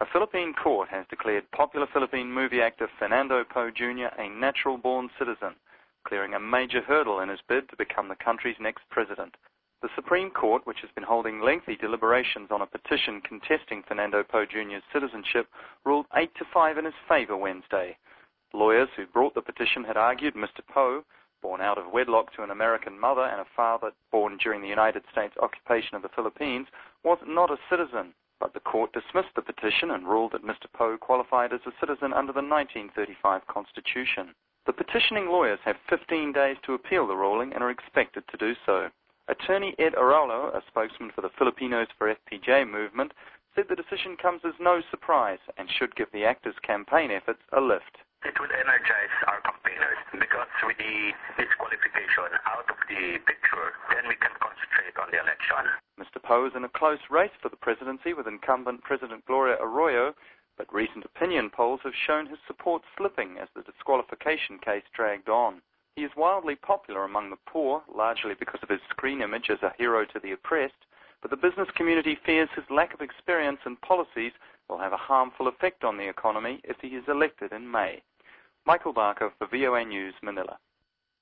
A Philippine court has declared popular Philippine movie actor Fernando Poe Jr. a natural-born citizen, clearing a major hurdle in his bid to become the country's next president. The Supreme Court, which has been holding lengthy deliberations on a petition contesting Fernando Poe Jr.'s citizenship, ruled 8-5 in his favor Wednesday. Lawyers who brought the petition had argued Mr. Poe, born out of wedlock to an American mother and a father born during the United States occupation of the Philippines, was not a citizen. But the court dismissed the petition and ruled that Mr. Poe qualified as a citizen under the 1935 Constitution. The petitioning lawyers have 15 days to appeal the ruling and are expected to do so. Attorney Ed Araulo, a spokesman for the Filipinos for FPJ movement, said the decision comes as no surprise and should give the actors' campaign efforts a lift. It will energize our campaigners because with the disqualification out of the picture, then we can concentrate on the election. Mr. Poe is in a close race for the presidency with incumbent President Gloria Arroyo, but recent opinion polls have shown his support slipping as the disqualification case dragged on. He is wildly popular among the poor, largely because of his screen image as a hero to the oppressed, but the business community fears his lack of experience and policies will have a harmful effect on the economy if he is elected in May. Michael Barker for VOA News, Manila.